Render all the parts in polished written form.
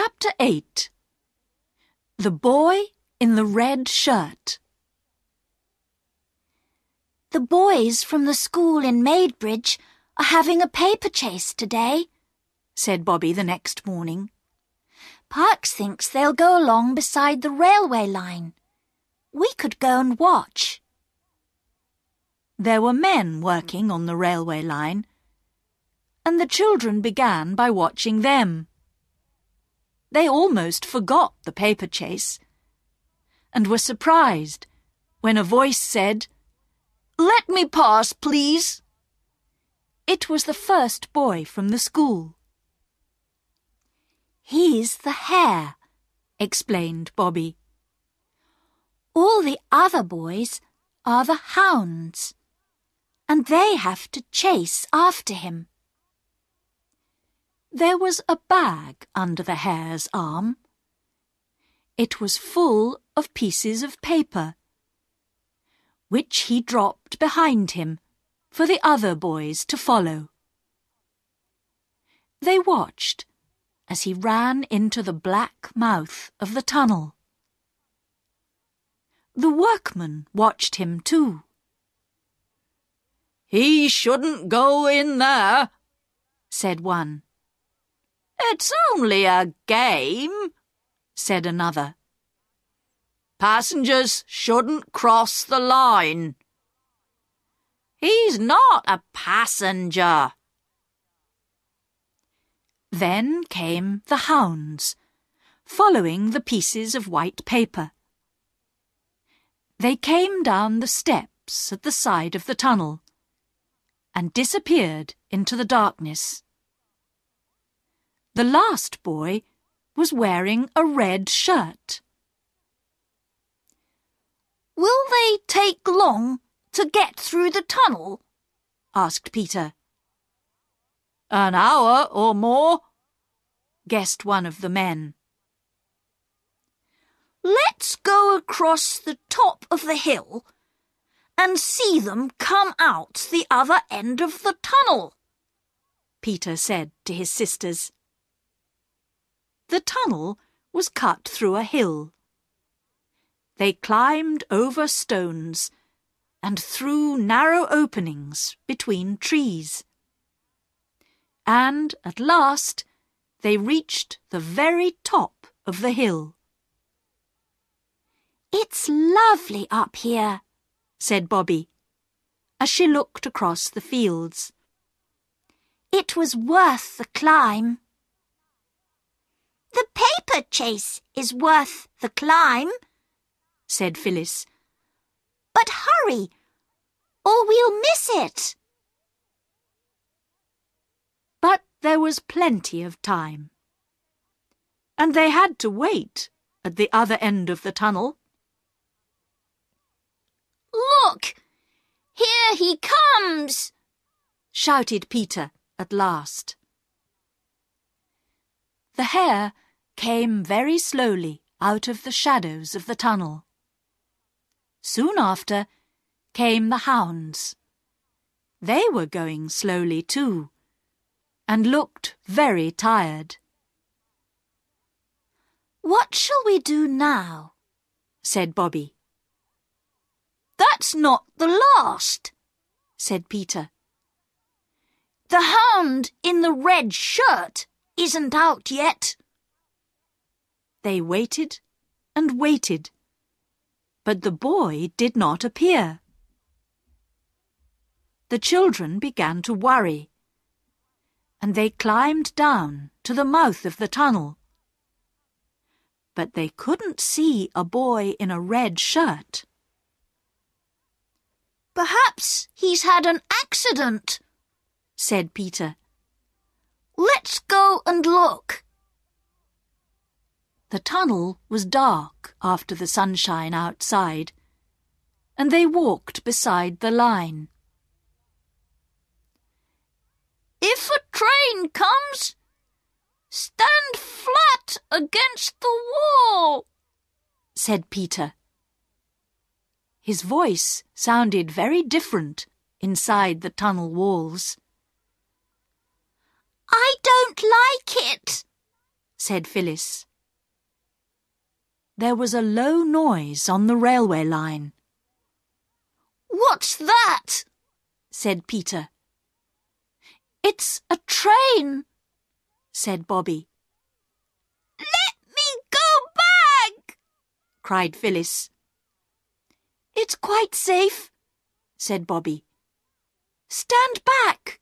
Chapter 8. The Boy in the Red Shirt. The boys from the school in Maidbridge are having a paper chase today, said Bobby the next morning. Parks thinks they'll go along beside the railway line. We could go and watch. There were men working on the railway line, and the children began by watching them. They almost forgot the paper chase, and were surprised when a voice said, "Let me pass, please." It was the first boy from the school. "He's the hare," explained Bobby. "All the other boys are the hounds, and they have to chase after him." There was a bag under the hare's arm. It was full of pieces of paper, which he dropped behind him for the other boys to follow. They watched as he ran into the black mouth of the tunnel. The workmen watched him too. "He shouldn't go in there," said one. "It's only a game," said another. "Passengers shouldn't cross the line." "He's not a passenger." Then came the hounds, following the pieces of white paper. They came down the steps at the side of the tunnel and disappeared into the darkness. The last boy was wearing a red shirt. "Will they take long to get through the tunnel?" asked Peter. "An hour or more," guessed one of the men. "Let's go across the top of the hill and see them come out the other end of the tunnel," Peter said to his sisters. The tunnel was cut through a hill. They climbed over stones and through narrow openings between trees. And at last they reached the very top of the hill. "It's lovely up here," said Bobby, as she looked across the fields. "It was worth the climb." "The paper chase is worth the climb," said Phyllis. "But hurry, or we'll miss it." But there was plenty of time, and they had to wait at the other end of the tunnel. "Look! Here he comes!" shouted Peter at last. The hare came very slowly out of the shadows of the tunnel. Soon after came the hounds. They were going slowly too, and looked very tired. "What shall we do now?" said Bobby. "That's not the last," said Peter. "The hound in the red shirt isn't out yet." They waited and waited, but the boy did not appear. The children began to worry, and they climbed down to the mouth of the tunnel. But they couldn't see a boy in a red shirt. "Perhaps he's had an accident," said Peter. "Let's go and look." The tunnel was dark after the sunshine outside, and they walked beside the line. "If a train comes, stand flat against the wall," said Peter. His voice sounded very different inside the tunnel walls. "I don't like it," said Phyllis. There was a low noise on the railway line. "What's that?" said Peter. "It's a train," said Bobby. "Let me go back!" cried Phyllis. "It's quite safe," said Bobby. "Stand back."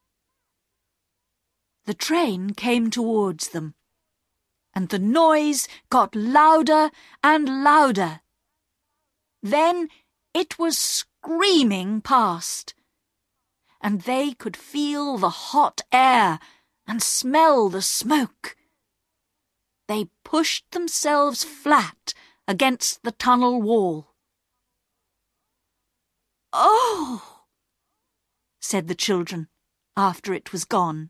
The train came towards them, and the noise got louder and louder. Then it was screaming past, and they could feel the hot air and smell the smoke. They pushed themselves flat against the tunnel wall. "Oh!" said the children after it was gone.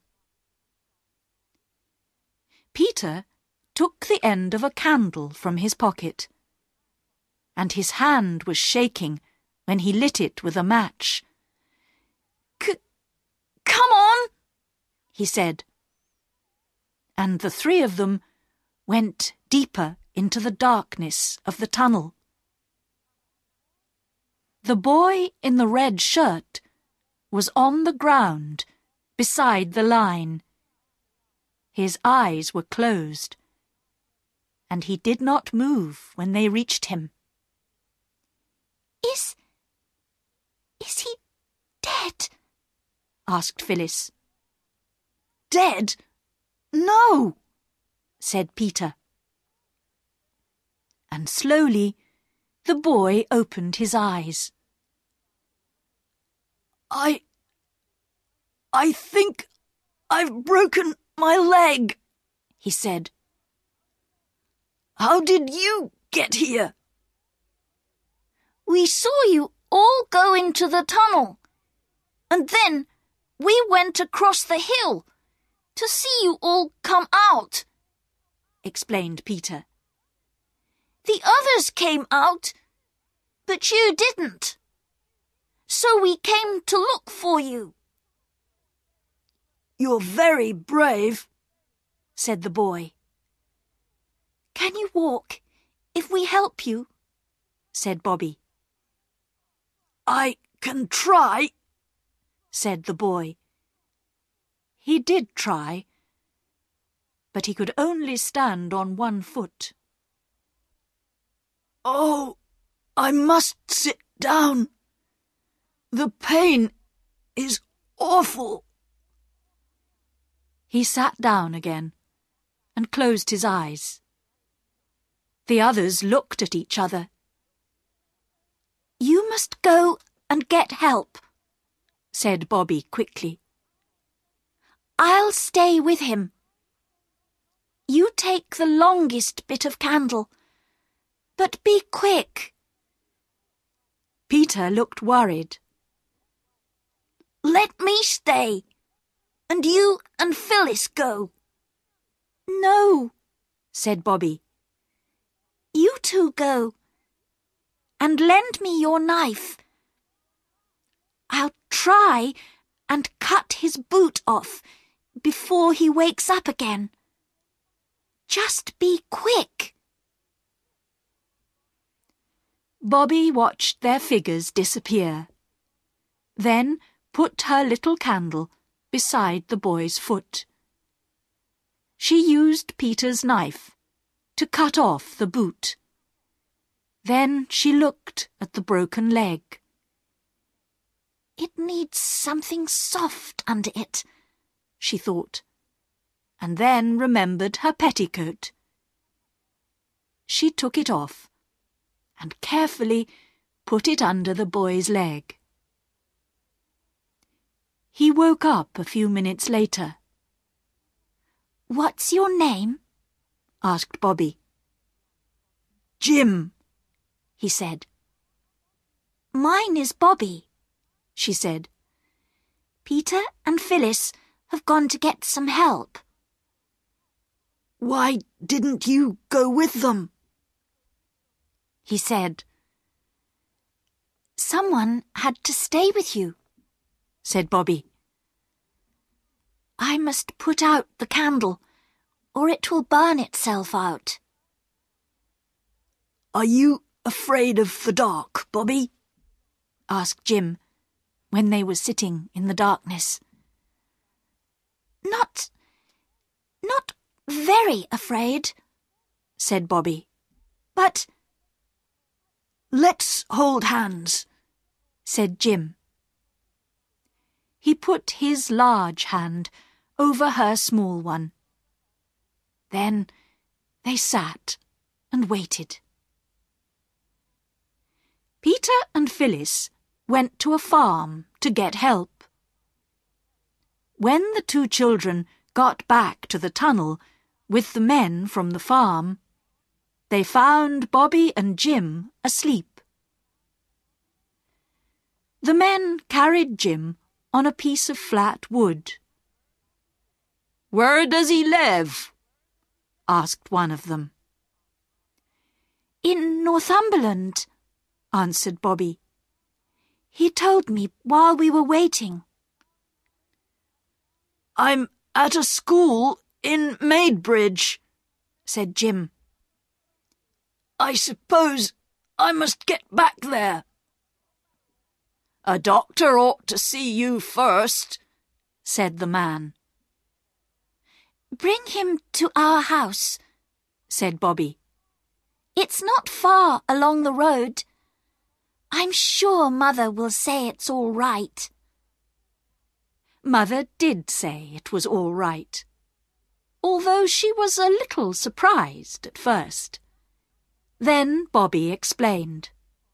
Peter took the end of a candle from his pocket, and his hand was shaking when he lit it with a match. "Come on," he said. And the three of them went deeper into the darkness of the tunnel. The boy in the red shirt was on the ground beside the line. His eyes were closed, and he did not move when they reached him. Is he dead?" asked Phyllis. "Dead? No," said Peter. And slowly the boy opened his eyes. I think I've broken my leg," he said. "How did you get here?" "We saw you all go into the tunnel, and then we went across the hill to see you all come out," explained Peter. "The others came out, but you didn't. So we came to look for you." "You're very brave," said the boy. "Can you walk if we help you?" said Bobby. "I can try," said the boy. He did try, but he could only stand on one foot. "Oh, I must sit down. The pain is awful." He sat down again and closed his eyes. The others looked at each other. "You must go and get help," said Bobby quickly. "I'll stay with him. You take the longest bit of candle, but be quick." Peter looked worried. "Let me stay, and you and Phyllis go." "No," said Bobby. "You two go, and lend me your knife. I'll try and cut his boot off before he wakes up again. Just be quick." Bobby watched their figures disappear, then put her little candle beside the boy's foot. She used Peter's knife to cut off the boot. Then she looked at the broken leg. "It needs something soft under it," she thought, and then remembered her petticoat. She took it off and carefully put it under the boy's leg. He woke up a few minutes later. "What's your name?" asked Bobby. "Jim," he said. "Mine is Bobby," she said. "Peter and Phyllis have gone to get some help." "Why didn't you go with them?" he said. "Someone had to stay with you," said Bobby. "I must put out the candle, or it will burn itself out." "Are you afraid of the dark, Bobby?" asked Jim, when they were sitting in the darkness. Not very afraid," said Bobby. "But—" "Let's hold hands," said Jim. He put his large hand over her small one. Then they sat and waited. Peter and Phyllis went to a farm to get help. When the two children got back to the tunnel with the men from the farm, they found Bobby and Jim asleep. The men carried Jim on a piece of flat wood. "Where does he live?" asked one of them. "In Northumberland," answered Bobby. "He told me while we were waiting." "I'm at a school in Maidbridge," said Jim. "I suppose I must get back there." "A doctor ought to see you first," said the man. "Bring him to our house," said Bobby. "It's not far along the road. I'm sure Mother will say it's all right." Mother did say it was all right, although she was a little surprised at first. Then Bobby explained.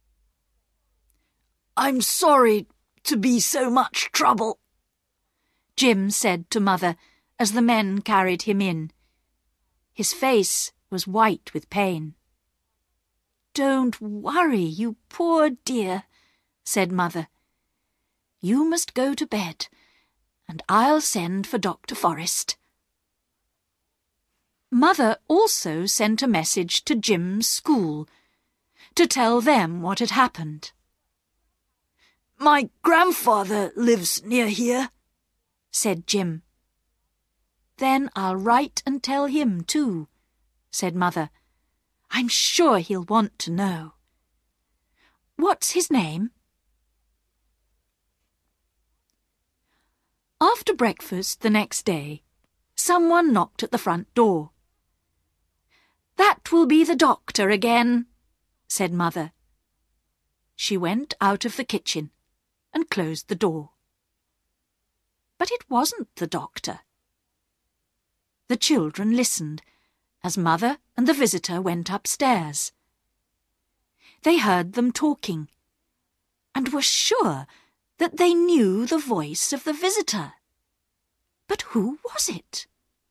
"I'm sorry to be so much trouble," Jim said to Mother as the men carried him in. His face was white with pain. "Don't worry, you poor dear," said Mother. "You must go to bed, and I'll send for Dr. Forrest." Mother also sent a message to Jim's school to tell them what had happened. "My grandfather lives near here," said Jim. "Then I'll write and tell him too," said Mother. "I'm sure he'll want to know. What's his name?" After breakfast the next day, someone knocked at the front door. "That will be the doctor again," said Mother. She went out of the kitchen and closed the door. But it wasn't the doctor. The children listened as Mother and the visitor went upstairs. They heard them talking and were sure that they knew the voice of the visitor. But who was it?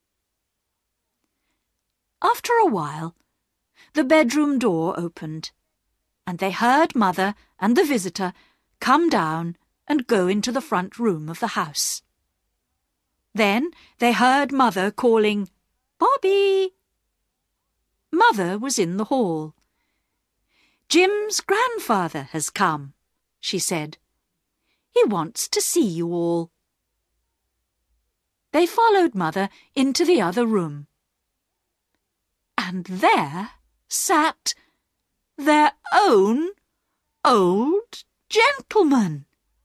After a while, the bedroom door opened, and they heard Mother and the visitor come down and go into the front room of the house. Then they heard Mother calling, "Bobby!" Mother was in the hall. "Jim's grandfather has come," she said. "He wants to see you all." They followed Mother into the other room. And there sat their own old gentleman.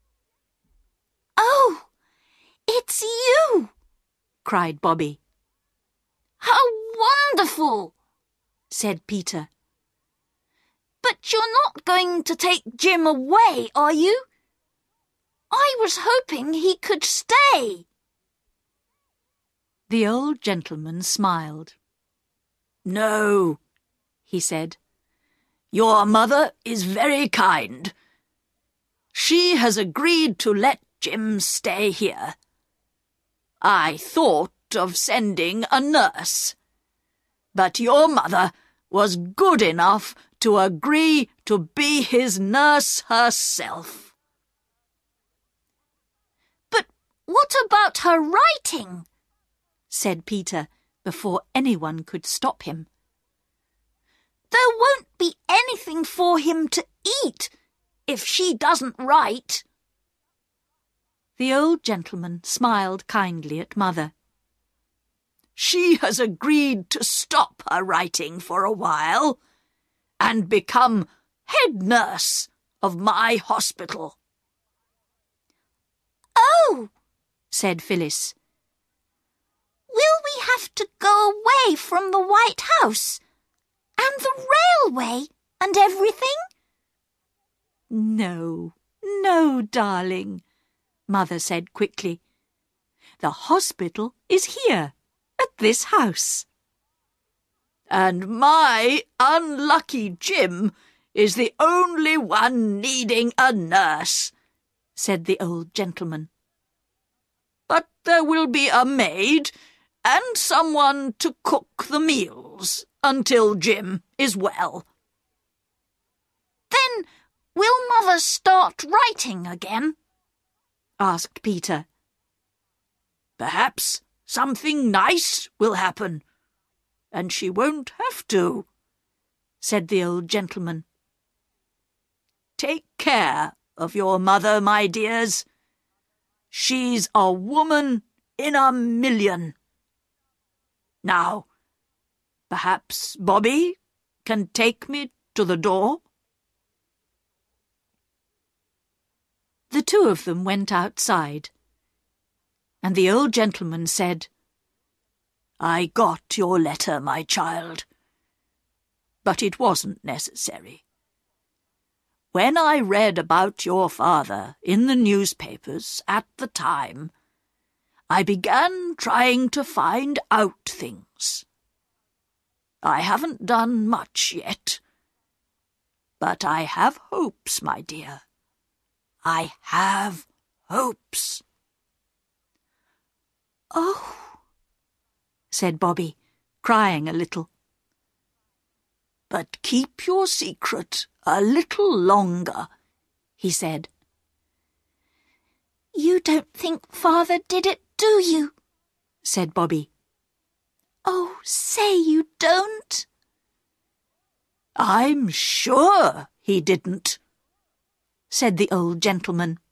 "Oh, it's you!" cried Bobby. "How wonderful!" said Peter. "But you're not going to take Jim away, are you? I was hoping he could stay." The old gentleman smiled. "No," he said. "Your mother is very kind. She has agreed to let Jim stay here. I thought of sending a nurse, but your mother was good enough to agree to be his nurse herself." "But what about her writing?" said Peter, before anyone could stop him. "There won't be anything for him to eat if she doesn't write." The old gentleman smiled kindly at Mother. she has agreed to stop her writing for a while and become head nurse of my hospital." "Oh," said Phyllis. "Will we have to go away from the White House and the railway and everything?" "No, no, darling," Mother said quickly. "The hospital is here, at this house. And my unlucky Jim is the only one needing a nurse," said the old gentleman. "But there will be a maid and someone to cook the meals until Jim is well." "Then will Mother start writing again?" asked Peter. "Perhaps something nice will happen, and she won't have to," said the old gentleman. "Take care of your mother, my dears. She's a woman in a million. Now, perhaps Bobby can take me to the door?" The two of them went outside, and the old gentleman said, "I got your letter, my child, but it wasn't necessary. When I read about your father in the newspapers at the time, I began trying to find out things. I haven't done much yet, but I have hopes, my dear. I have hopes." "Oh," said Bobby, crying a little. "But keep your secret a little longer," he said. "You don't think Father did it, do you?" said Bobby. "Oh, say you don't." "I'm sure he didn't," said the old gentleman.